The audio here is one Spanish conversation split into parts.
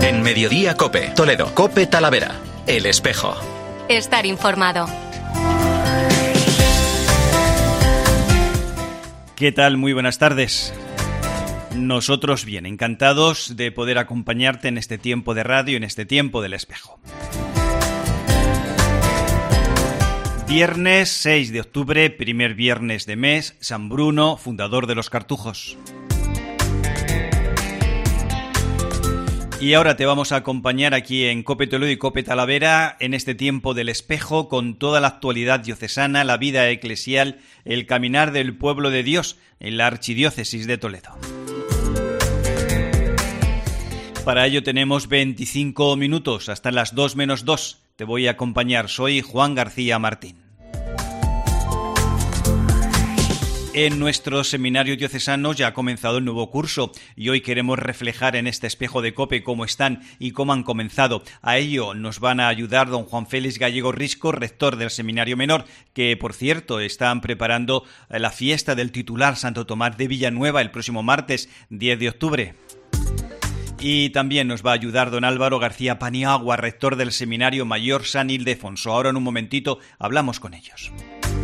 En Mediodía COPE, Toledo, COPE Talavera, El Espejo. Estar informado. ¿Qué tal? Muy buenas tardes. Nosotros bien, encantados de poder acompañarte en este tiempo de radio, en este tiempo del Espejo. Viernes 6 de octubre, primer viernes de mes, San Bruno, fundador de los Cartujos. Y ahora te vamos a acompañar aquí en COPE Toledo y COPE Talavera en este tiempo del Espejo con toda la actualidad diocesana, la vida eclesial, el caminar del pueblo de Dios en la Archidiócesis de Toledo. Para ello tenemos 25 minutos, hasta las 2 menos 2. Te voy a acompañar, soy Juan García Martín. En nuestro seminario diocesano ya ha comenzado el nuevo curso y hoy queremos reflejar en este espejo de COPE cómo están y cómo han comenzado. A ello nos van a ayudar don Juan Félix Gallego Risco, rector del Seminario Menor, que por cierto están preparando la fiesta del titular Santo Tomás de Villanueva el próximo martes 10 de octubre. Y también nos va a ayudar don Álvaro García Paniagua, rector del Seminario Mayor San Ildefonso. Ahora en un momentito hablamos con ellos.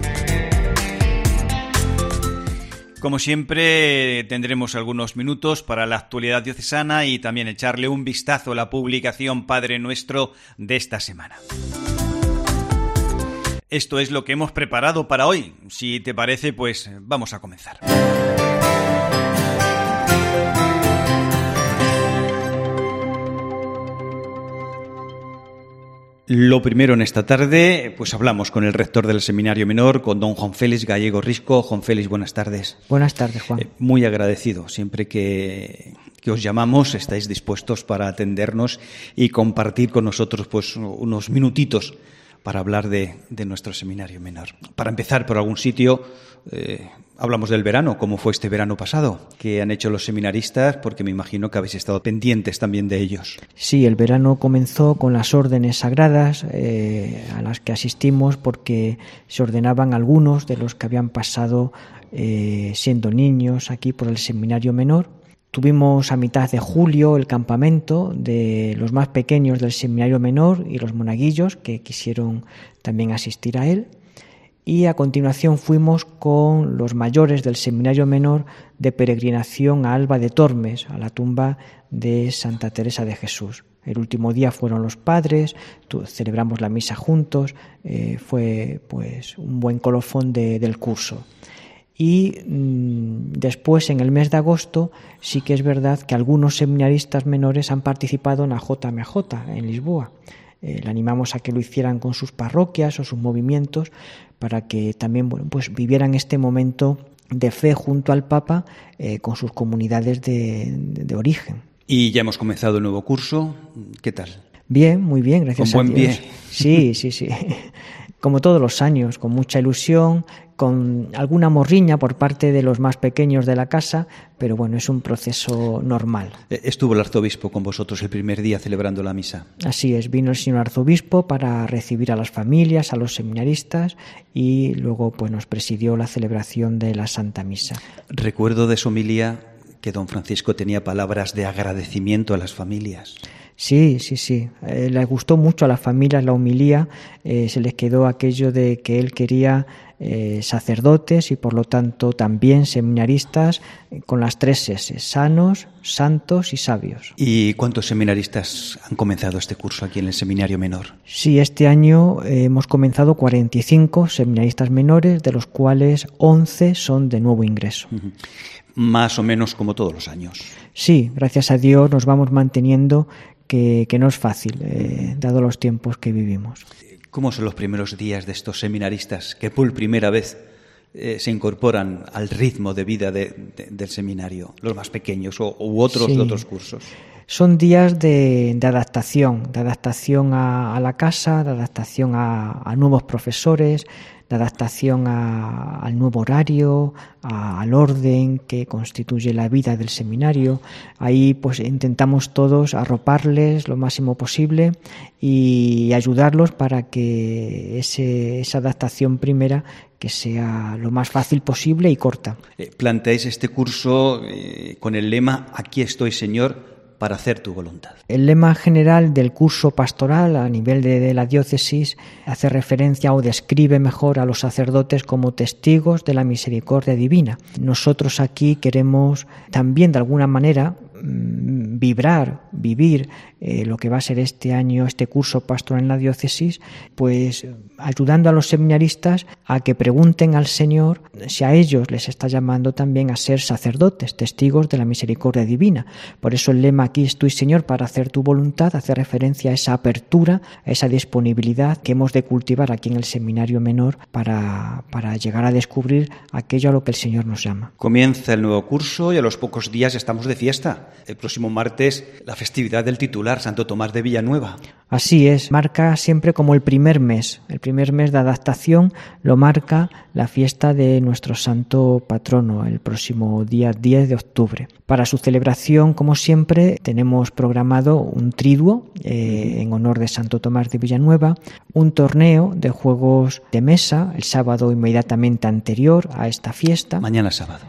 Como siempre, tendremos algunos minutos para la actualidad diocesana y también echarle un vistazo a la publicación Padre Nuestro de esta semana. Esto es lo que hemos preparado para hoy. Si te parece, pues vamos a comenzar. Lo primero en esta tarde, pues hablamos con el rector del Seminario Menor, con don Juan Félix Gallego Risco. Juan Félix, buenas tardes. Buenas tardes, Juan. Muy agradecido. Siempre que os llamamos estáis dispuestos para atendernos y compartir con nosotros pues unos minutitos para hablar de nuestro Seminario Menor. Para empezar por algún sitio, hablamos del verano. ¿Cómo fue este verano pasado? ¿Qué han hecho los seminaristas? Porque me imagino que habéis estado pendientes también de ellos. Sí, el verano comenzó con las órdenes sagradas a las que asistimos porque se ordenaban algunos de los que habían pasado siendo niños aquí por el Seminario Menor. Tuvimos a mitad de julio el campamento de los más pequeños del Seminario Menor y los monaguillos que quisieron también asistir a él. Y a continuación fuimos con los mayores del Seminario Menor de peregrinación a Alba de Tormes, a la tumba de Santa Teresa de Jesús. El último día fueron los padres, celebramos la misa juntos, fue pues un buen colofón del curso. Y después, en el mes de agosto, sí que es verdad que algunos seminaristas menores han participado en la JMJ en Lisboa. Le animamos a que lo hicieran con sus parroquias o sus movimientos para que también pues vivieran este momento de fe junto al Papa con sus comunidades de origen. Y ya hemos comenzado el nuevo curso. ¿Qué tal? Bien, muy bien, gracias a Dios. ¿Con buen pie? Sí. Como todos los años, con mucha ilusión, con alguna morriña por parte de los más pequeños de la casa, pero bueno, es un proceso normal. ¿Estuvo el arzobispo con vosotros el primer día celebrando la misa? Así es, vino el señor arzobispo para recibir a las familias, a los seminaristas y luego pues nos presidió la celebración de la Santa Misa. Recuerdo de su homilía que don Francisco tenía palabras de agradecimiento a las familias. Sí. Les gustó mucho a las familias la homilía, se les quedó aquello de que él quería sacerdotes y por lo tanto también seminaristas con las 3 S, sanos, santos y sabios. ¿Y cuántos seminaristas han comenzado este curso aquí en el Seminario Menor? Sí, este año hemos comenzado 45 seminaristas menores, de los cuales 11 son de nuevo ingreso. Uh-huh. Más o menos como todos los años. Sí, gracias a Dios nos vamos manteniendo, que no es fácil, dado los tiempos que vivimos. ¿Cómo son los primeros días de estos seminaristas que por primera vez se incorporan al ritmo de vida del seminario, los más pequeños u otros de otros cursos? Son días de adaptación a la casa, de adaptación a nuevos profesores, de adaptación al nuevo horario, al orden que constituye la vida del seminario. Ahí pues intentamos todos arroparles lo máximo posible y ayudarlos para que esa adaptación primera que sea lo más fácil posible y corta. Planteáis este curso con el lema "Aquí estoy, Señor", para hacer tu voluntad. El lema general del curso pastoral a nivel de la diócesis hace referencia o describe mejor a los sacerdotes como testigos de la misericordia divina. Nosotros aquí queremos también de alguna manera vivir lo que va a ser este año, este curso pastoral en la diócesis, pues ayudando a los seminaristas a que pregunten al Señor si a ellos les está llamando también a ser sacerdotes, testigos de la misericordia divina. Por eso el lema aquí estoy, Señor, para hacer tu voluntad, hace referencia a esa apertura, a esa disponibilidad que hemos de cultivar aquí en el seminario menor para llegar a descubrir aquello a lo que el Señor nos llama. Comienza el nuevo curso y a los pocos días estamos de fiesta. El próximo martes, la festividad del titular, Santo Tomás de Villanueva. Así es, marca siempre como el primer mes de adaptación, lo marca la fiesta de nuestro santo patrono, el próximo día 10 de octubre. Para su celebración, como siempre, tenemos programado un triduo en honor de Santo Tomás de Villanueva, un torneo de juegos de mesa el sábado inmediatamente anterior a esta fiesta. Mañana sábado.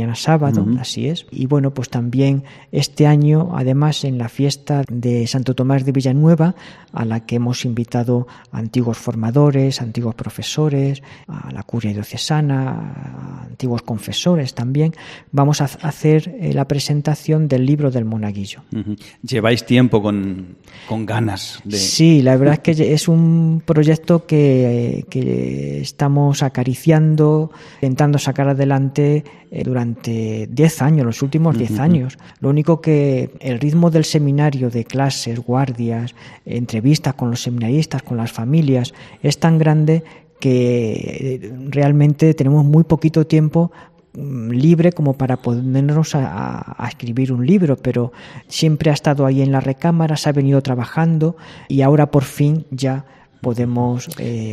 Así es. Y bueno, pues también este año, además, en la fiesta de Santo Tomás de Villanueva, a la que hemos invitado a antiguos formadores, antiguos profesores, a la curia diocesana, a antiguos confesores también, vamos a hacer la presentación del libro del Monaguillo. Lleváis tiempo con ganas de... Sí, la verdad es que es un proyecto que estamos acariciando, intentando sacar adelante durante 10 años, los últimos 10 años. Lo único que el ritmo del seminario, de clases, guardias, entrevistas con los seminaristas, con las familias, es tan grande que realmente tenemos muy poquito tiempo libre como para ponernos a escribir un libro, pero siempre ha estado ahí en la recámara, se ha venido trabajando y ahora por fin ya podemos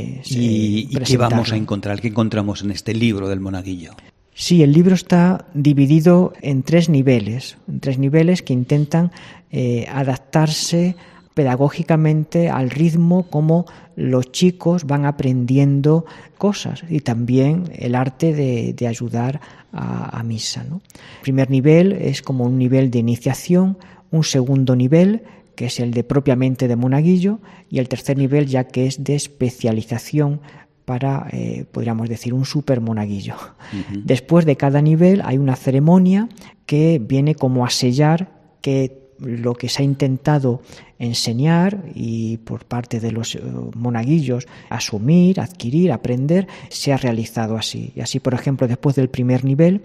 ¿Y qué vamos a encontrar? ¿Qué encontramos en este libro del Monaguillo? Sí, el libro está dividido en tres niveles que intentan adaptarse pedagógicamente al ritmo como los chicos van aprendiendo cosas y también el arte de ayudar a misa, ¿no? El primer nivel es como un nivel de iniciación, un segundo nivel que es el de propiamente de monaguillo y el tercer nivel ya que es de especialización para, podríamos decir, un super monaguillo. Después de cada nivel hay una ceremonia que viene como a sellar que lo que se ha intentado enseñar y por parte de los monaguillos asumir, adquirir, aprender, se ha realizado así. Y así, por ejemplo, después del primer nivel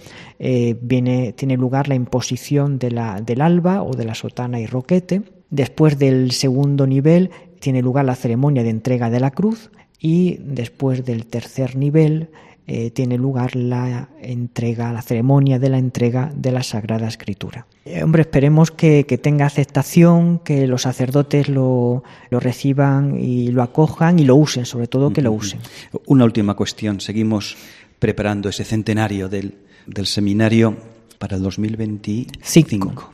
tiene lugar la imposición del alba o de la sotana y roquete. Después del segundo nivel tiene lugar la ceremonia de entrega de la cruz y después del tercer nivel tiene lugar la ceremonia de la entrega de la Sagrada Escritura. Hombre, esperemos que tenga aceptación, que los sacerdotes lo reciban y lo acojan y lo usen, sobre todo que lo usen. Una última cuestión. Seguimos preparando ese centenario del seminario para el 2025.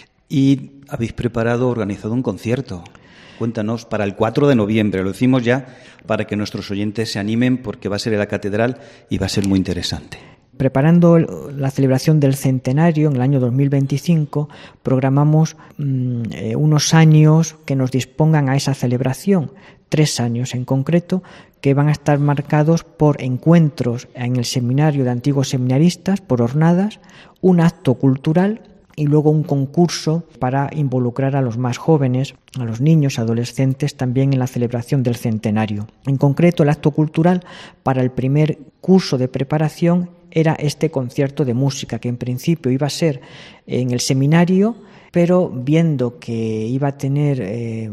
Y habéis organizado un concierto. Cuéntanos, para el 4 de noviembre, lo decimos ya para que nuestros oyentes se animen porque va a ser en la catedral y va a ser muy interesante. Preparando la celebración del centenario en el año 2025, programamos unos años que nos dispongan a esa celebración, 3 años en concreto, que van a estar marcados por encuentros en el seminario de antiguos seminaristas, por jornadas, un acto cultural y luego un concurso para involucrar a los más jóvenes, a los niños, adolescentes, también en la celebración del centenario. En concreto, el acto cultural para el primer curso de preparación era este concierto de música, que en principio iba a ser en el seminario, pero viendo que iba a tener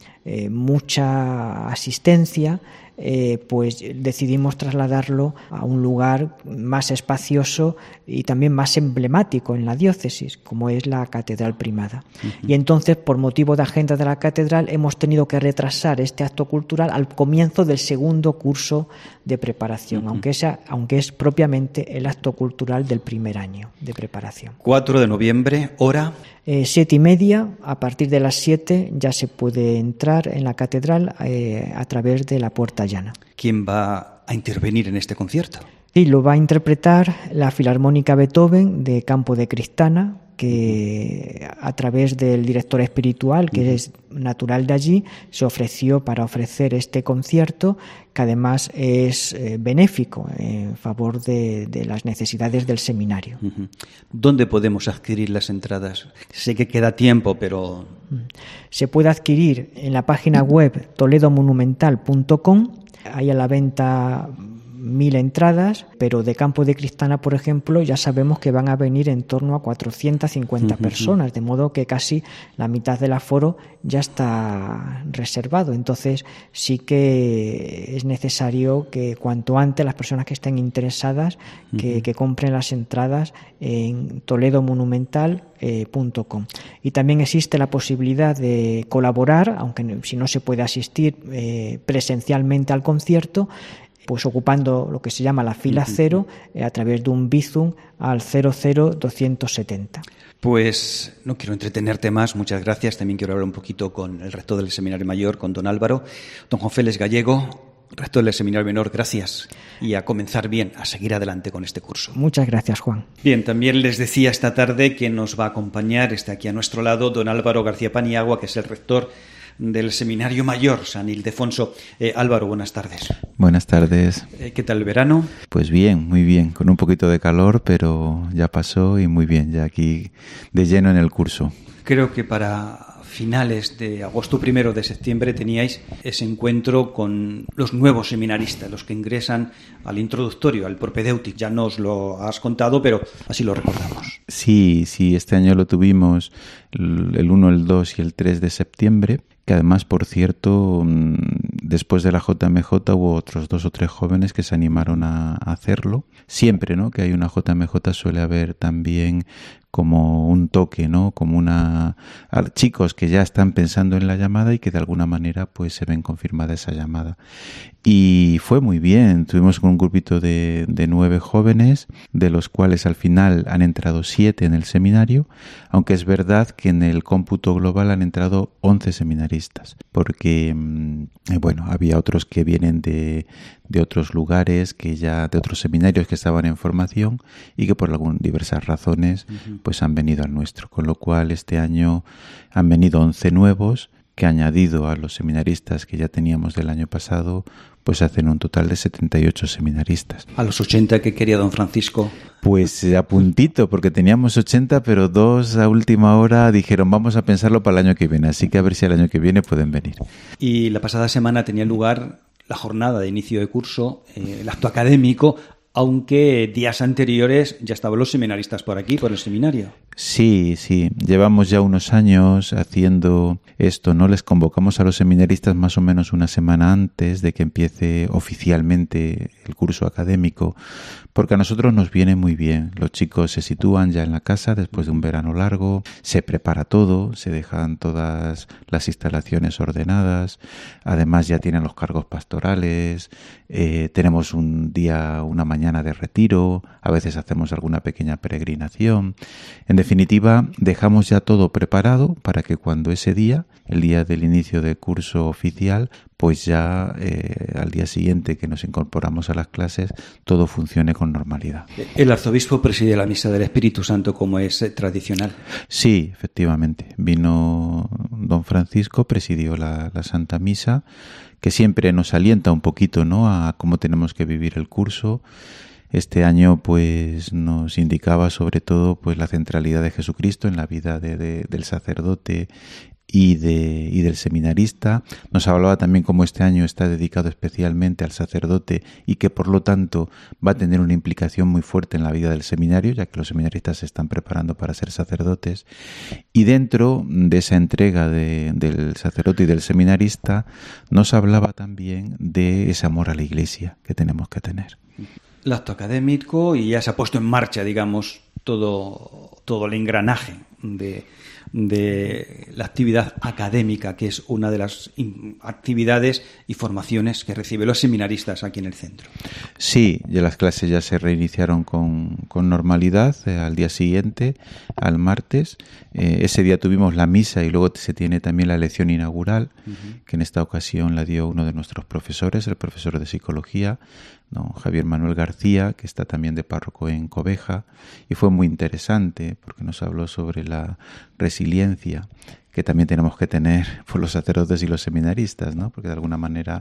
mucha asistencia, pues decidimos trasladarlo a un lugar más espacioso y también más emblemático en la diócesis, como es la Catedral Primada. Y entonces, por motivo de agenda de la catedral, hemos tenido que retrasar este acto cultural al comienzo del segundo curso de preparación, aunque es propiamente el acto cultural del primer año de preparación. 4 de noviembre, hora... 7:30, a partir de las 7 ya se puede entrar en la catedral a través de la Puerta Llana. ¿Quién va a intervenir en este concierto? Sí, lo va a interpretar la Filarmónica Beethoven de Campo de Cristana, que a través del director espiritual, que es natural de allí, se ofreció para ofrecer este concierto, que además es benéfico en favor de las necesidades del seminario. ¿Dónde podemos adquirir las entradas? Sé que queda tiempo, pero... Se puede adquirir en la página web toledomonumental.com. Hay a la venta 1.000 entradas, pero de Campo de Cristana, por ejemplo, ya sabemos que van a venir en torno a 450 personas, de modo que casi la mitad del aforo ya está reservado. Entonces sí que es necesario que cuanto antes las personas que estén interesadas que compren las entradas en toledomonumental.com. Y también existe la posibilidad de colaborar, aunque si no se puede asistir presencialmente al concierto, pues ocupando lo que se llama la fila cero a través de un Bizum al 00270. Pues no quiero entretenerte más, muchas gracias. También quiero hablar un poquito con el rector del Seminario Mayor, con don Álvaro. Don Juan Félix Gallego, rector del Seminario Menor, gracias. Y a comenzar bien, a seguir adelante con este curso. Muchas gracias, Juan. Bien, también les decía esta tarde que nos va a acompañar, está aquí a nuestro lado, don Álvaro García Paniagua, que es el rector del Seminario Mayor San Ildefonso. Álvaro, buenas tardes. Buenas tardes. ¿Qué tal el verano? Pues bien, muy bien, con un poquito de calor, pero ya pasó y muy bien, ya aquí de lleno en el curso. Creo que para finales de agosto, 1 de septiembre, teníais ese encuentro con los nuevos seminaristas, los que ingresan al introductorio, al propedéutico. Ya nos lo has contado, pero así lo recordamos. Sí, este año lo tuvimos el 1, el 2 y el 3 de septiembre, que además, por cierto, después de la JMJ hubo otros 2 o 3 jóvenes que se animaron a hacerlo. Siempre, ¿no?, que hay una JMJ suele haber también como un toque, ¿no?, como chicos que ya están pensando en la llamada y que de alguna manera pues se ven confirmada esa llamada. Y fue muy bien, tuvimos un grupito de 9 jóvenes, de los cuales al final han entrado 7 en el seminario, aunque es verdad que en el cómputo global han entrado 11 seminaristas, porque bueno, había otros que vienen de otros lugares, de otros seminarios que estaban en formación y que por diversas razones pues han venido al nuestro, con lo cual este año han venido 11 nuevos que, añadido a los seminaristas que ya teníamos del año pasado, pues hacen un total de 78 seminaristas. ¿A los 80 que quería don Francisco? Pues a puntito, porque teníamos 80, pero 2 a última hora dijeron vamos a pensarlo para el año que viene, así que a ver si el año que viene pueden venir. Y la pasada semana tenía lugar la jornada de inicio de curso, el acto académico, aunque días anteriores ya estaban los seminaristas por aquí, por el seminario. Sí, llevamos ya unos años haciendo esto, ¿no? Les convocamos a los seminaristas más o menos una semana antes de que empiece oficialmente el curso académico, porque a nosotros nos viene muy bien. Los chicos se sitúan ya en la casa después de un verano largo, se prepara todo, se dejan todas las instalaciones ordenadas, además ya tienen los cargos pastorales, tenemos una mañana de retiro, a veces hacemos alguna pequeña peregrinación. En definitiva, dejamos ya todo preparado para que cuando ese día, el día del inicio del curso oficial, pues ya al día siguiente que nos incorporamos a las clases, todo funcione con normalidad. ¿El arzobispo preside la misa del Espíritu Santo como es tradicional? Sí, efectivamente. Vino don Francisco, presidió la Santa Misa, que siempre nos alienta un poquito, ¿no?, a cómo tenemos que vivir el curso. Este año pues nos indicaba sobre todo pues la centralidad de Jesucristo en la vida del sacerdote y del seminarista. Nos hablaba también cómo este año está dedicado especialmente al sacerdote y que por lo tanto va a tener una implicación muy fuerte en la vida del seminario, ya que los seminaristas se están preparando para ser sacerdotes. Y dentro de esa entrega del sacerdote y del seminarista nos hablaba también de ese amor a la Iglesia que tenemos que tener. El acto académico, y ya se ha puesto en marcha, digamos, todo el engranaje de la actividad académica, que es una de las actividades y formaciones que reciben los seminaristas aquí en el centro. Sí, ya las clases ya se reiniciaron con normalidad al día siguiente, al martes. Ese día tuvimos la misa y luego se tiene también la lección inaugural, que en esta ocasión la dio uno de nuestros profesores, el profesor de psicología, don Javier Manuel García, que está también de párroco en Cobeja, y fue muy interesante porque nos habló sobre la resiliencia que también tenemos que tener por los sacerdotes y los seminaristas, ¿no? Porque de alguna manera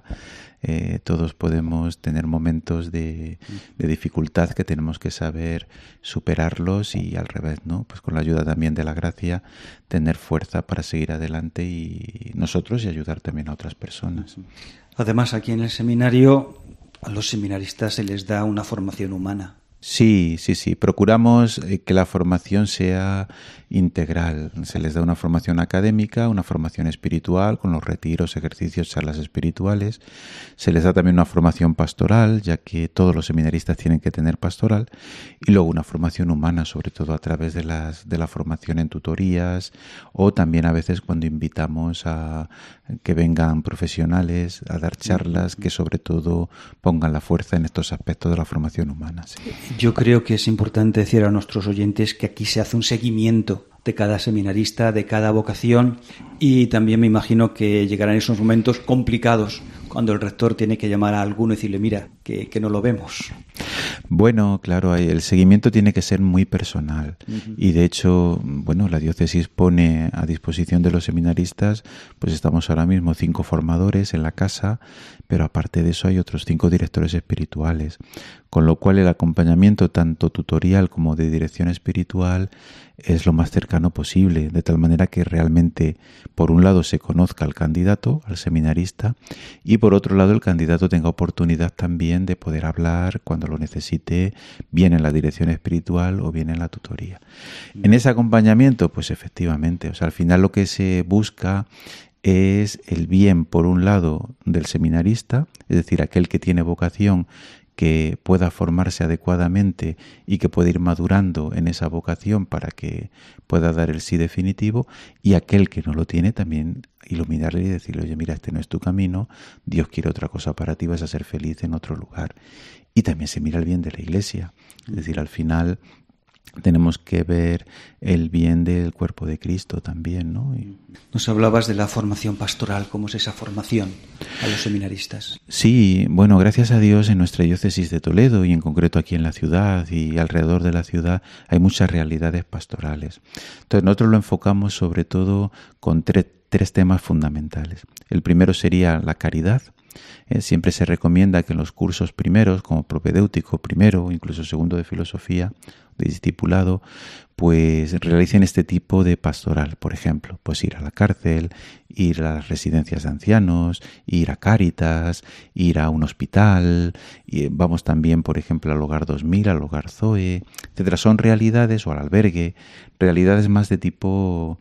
todos podemos tener momentos de dificultad que tenemos que saber superarlos, y al revés, ¿no? Pues con la ayuda también de la gracia tener fuerza para seguir adelante y nosotros, y ayudar también a otras personas. Además, aquí en el seminario a los seminaristas se les da una formación humana. Sí. Procuramos que la formación sea integral. Se les da una formación académica, una formación espiritual, con los retiros, ejercicios, charlas espirituales. Se les da también una formación pastoral, ya que todos los seminaristas tienen que tener pastoral. Y luego una formación humana, sobre todo a través de la formación en tutorías, o también a veces cuando invitamos a que vengan profesionales a dar charlas que sobre todo pongan la fuerza en estos aspectos de la formación humana. Sí. Yo creo que es importante decir a nuestros oyentes que aquí se hace un seguimiento de cada seminarista, de cada vocación, y también me imagino que llegarán esos momentos complicados cuando el rector tiene que llamar a alguno y decirle, mira, que no lo vemos. Bueno, claro, el seguimiento tiene que ser muy personal. Y de hecho, bueno, la diócesis pone a disposición de los seminaristas, pues estamos ahora mismo 5 formadores en la casa, pero aparte de eso hay otros 5 directores espirituales, con lo cual el acompañamiento tanto tutorial como de dirección espiritual es lo más cercano posible, de tal manera que realmente, por un lado, se conozca al candidato, al seminarista, y por otro lado, el candidato tenga oportunidad también de poder hablar cuando lo necesite, bien en la dirección espiritual o bien en la tutoría. En ese acompañamiento, pues efectivamente, o sea, al final lo que se busca es el bien, por un lado, del seminarista, es decir, aquel que tiene vocación, que pueda formarse adecuadamente y que pueda ir madurando en esa vocación para que pueda dar el sí definitivo, y aquel que no lo tiene también iluminarle y decirle, oye, mira, este no es tu camino, Dios quiere otra cosa para ti, vas a ser feliz en otro lugar. Y también se mira el bien de la Iglesia, es decir, al final tenemos que ver el bien del cuerpo de Cristo también, ¿no? Nos hablabas de la formación pastoral. ¿Cómo es esa formación a los seminaristas? Sí, bueno, gracias a Dios en nuestra diócesis de Toledo y en concreto aquí en la ciudad y alrededor de la ciudad hay muchas realidades pastorales. Entonces nosotros lo enfocamos sobre todo con tres temas fundamentales. El primero sería la caridad. Siempre se recomienda que en los cursos primeros, como propedéutico primero, incluso segundo de filosofía, de discipulado, pues realicen este tipo de pastoral. Por ejemplo, pues ir a la cárcel, ir a las residencias de ancianos, ir a Cáritas, ir a un hospital, y vamos también, por ejemplo, al Hogar 2000, al Hogar Zoe, etcétera. Son realidades, o al albergue, realidades más de tipo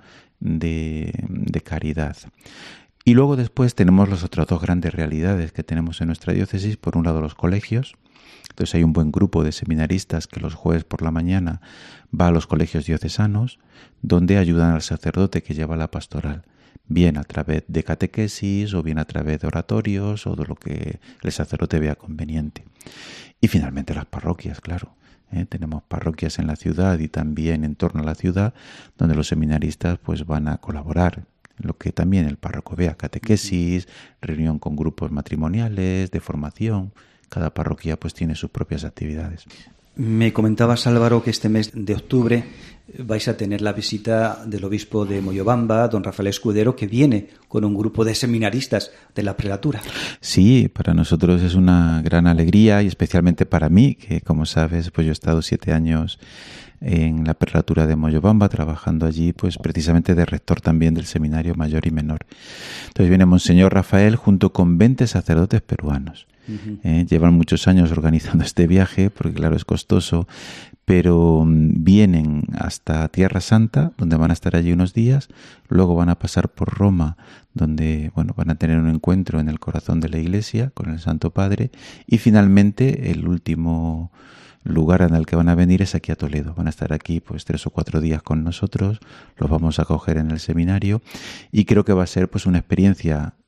de caridad. Y luego después tenemos las otras 2 grandes realidades que tenemos en nuestra diócesis. Por un lado, los colegios. Entonces hay un buen grupo de seminaristas que los jueves por la mañana va a los colegios diocesanos, donde ayudan al sacerdote que lleva la pastoral, bien a través de catequesis o bien a través de oratorios o de lo que el sacerdote vea conveniente. Y finalmente las parroquias, claro. Tenemos parroquias en la ciudad y también en torno a la ciudad, donde los seminaristas pues van a colaborar. Lo que también el párroco vea, catequesis, reunión con grupos matrimoniales, de formación. Cada parroquia pues tiene sus propias actividades. Me comentabas, Álvaro, que este mes de octubre vais a tener la visita del obispo de Moyobamba, don Rafael Escudero, que viene con un grupo de seminaristas de la prelatura. Sí, para nosotros es una gran alegría y especialmente para mí, que como sabes, pues yo he estado 7 años en la prelatura de Moyobamba, trabajando allí, pues precisamente de rector también del seminario mayor y menor. Entonces viene Monseñor Rafael junto con 20 sacerdotes peruanos. Llevan muchos años organizando este viaje, porque claro, es costoso, pero vienen hasta Tierra Santa, donde van a estar allí unos días, luego van a pasar por Roma, donde bueno, van a tener un encuentro en el corazón de la Iglesia con el Santo Padre, y finalmente el último lugar en el que van a venir es aquí a Toledo. Van a estar aquí pues 3 o 4 días con nosotros, los vamos a acoger en el seminario y creo que va a ser pues una experiencia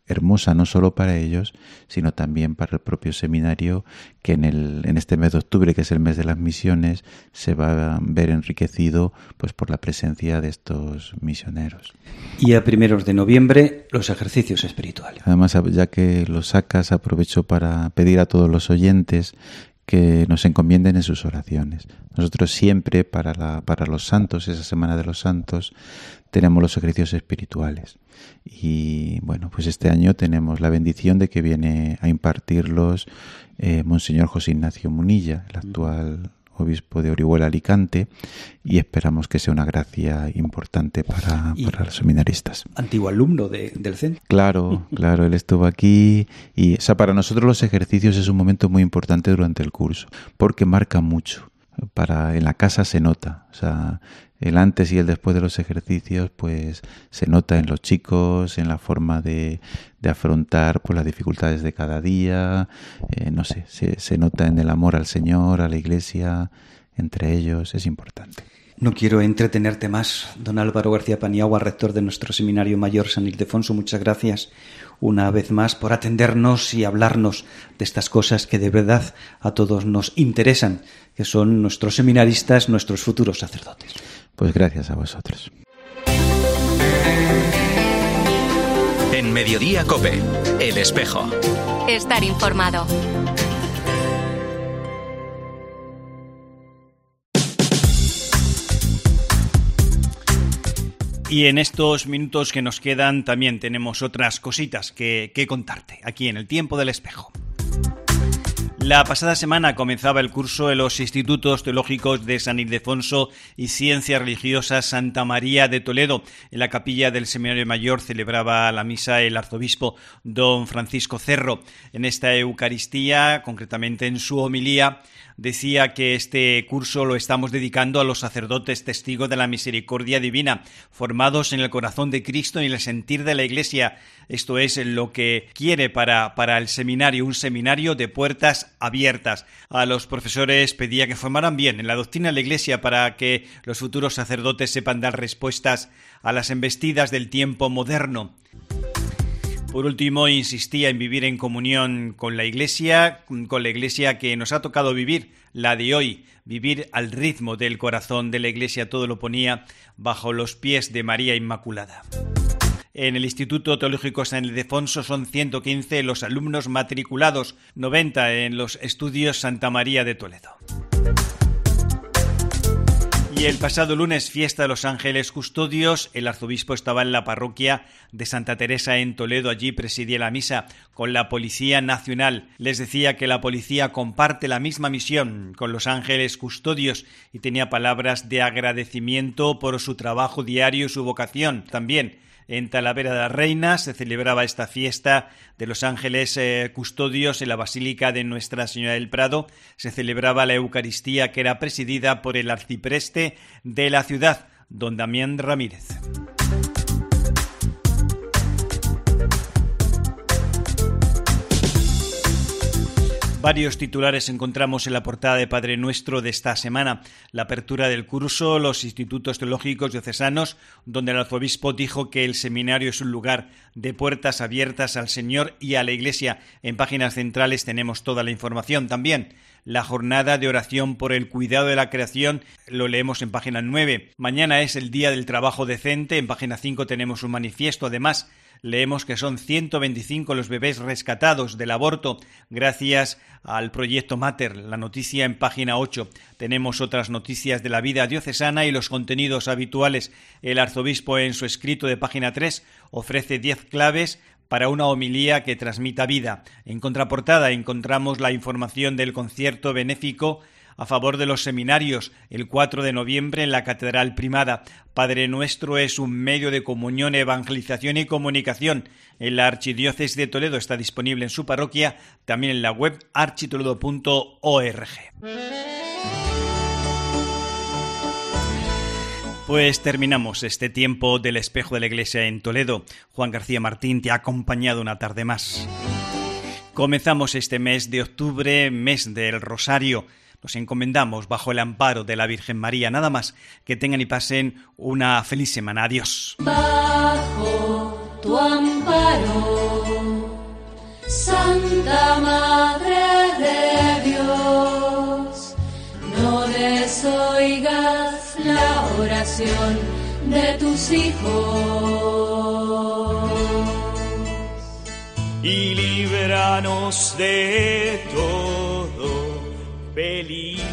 hermosa no solo para ellos, sino también para el propio seminario, que en este mes de octubre, que es el mes de las misiones, se va a ver enriquecido pues por la presencia de estos misioneros. Y a 1 de noviembre, los ejercicios espirituales. Además, ya que lo sacas, aprovecho para pedir a todos los oyentes que nos encomienden en sus oraciones. Nosotros siempre para los santos, esa Semana de los Santos, tenemos los ejercicios espirituales. Y bueno, pues este año tenemos la bendición de que viene a impartirlos Monseñor José Ignacio Munilla, el actual obispo de Orihuela Alicante, y esperamos que sea una gracia importante para los seminaristas. Antiguo alumno del centro. Claro, él estuvo aquí y para nosotros los ejercicios es un momento muy importante durante el curso, porque marca mucho. En la casa se nota, el antes y el después de los ejercicios pues se nota en los chicos, en la forma de afrontar pues, las dificultades de cada día, se nota en el amor al Señor, a la Iglesia, entre ellos, es importante. No quiero entretenerte más, don Álvaro García Paniagua, rector de nuestro Seminario Mayor San Ildefonso. Muchas gracias una vez más por atendernos y hablarnos de estas cosas que de verdad a todos nos interesan, que son nuestros seminaristas, nuestros futuros sacerdotes. Pues gracias a vosotros. En Mediodía COPE, El Espejo. Estar informado. Y en estos minutos que nos quedan también tenemos otras cositas que contarte aquí en el Tiempo del Espejo. La pasada semana comenzaba el curso en los Institutos Teológicos de San Ildefonso y Ciencias Religiosas Santa María de Toledo. En la capilla del Seminario Mayor celebraba la misa el arzobispo don Francisco Cerro. En esta Eucaristía, concretamente en su homilía, decía que este curso lo estamos dedicando a los sacerdotes testigos de la misericordia divina, formados en el corazón de Cristo y en el sentir de la Iglesia. Esto es lo que quiere para el seminario, un seminario de puertas abiertas. A los profesores pedía que formaran bien en la doctrina de la Iglesia para que los futuros sacerdotes sepan dar respuestas a las embestidas del tiempo moderno. Por último, insistía en vivir en comunión con la Iglesia que nos ha tocado vivir, la de hoy, vivir al ritmo del corazón de la Iglesia. Todo lo ponía bajo los pies de María Inmaculada. En el Instituto Teológico San Ildefonso son 115 los alumnos matriculados, 90 en los estudios Santa María de Toledo. Y el pasado lunes, fiesta de los Ángeles Custodios, el arzobispo estaba en la parroquia de Santa Teresa en Toledo. Allí presidía la misa con la Policía Nacional. Les decía que la policía comparte la misma misión con los Ángeles Custodios y tenía palabras de agradecimiento por su trabajo diario y su vocación. También en Talavera de la Reina se celebraba esta fiesta de los Ángeles Custodios en la Basílica de Nuestra Señora del Prado. Se celebraba la Eucaristía, que era presidida por el arcipreste de la ciudad, don Damián Ramírez. Varios titulares encontramos en la portada de Padre Nuestro de esta semana. La apertura del curso, los institutos teológicos diocesanos, donde el arzobispo dijo que el seminario es un lugar de puertas abiertas al Señor y a la Iglesia. En páginas centrales tenemos toda la información también. La jornada de oración por el cuidado de la creación lo leemos en página 9. Mañana es el Día del Trabajo Decente. En página 5 tenemos un manifiesto. Además, leemos que son 125 los bebés rescatados del aborto gracias al proyecto Mater. La noticia en página 8. Tenemos otras noticias de la vida diocesana y los contenidos habituales. El arzobispo, en su escrito de página 3, ofrece 10 claves para una homilía que transmita vida. En contraportada encontramos la información del concierto benéfico a favor de los seminarios el 4 de noviembre en la Catedral Primada. Padre Nuestro es un medio de comunión, evangelización y comunicación. En la Archidiócesis de Toledo está disponible en su parroquia, también en la web architoledo.org. Pues terminamos este tiempo del Espejo de la Iglesia en Toledo. Juan García Martín te ha acompañado una tarde más. Comenzamos este mes de octubre, mes del Rosario. Nos encomendamos bajo el amparo de la Virgen María. Nada más, que tengan y pasen una feliz semana. Adiós. Bajo tu amparo Santa Madre de Dios, no desoigas la oración de tus hijos. Y líbranos de todo peligro.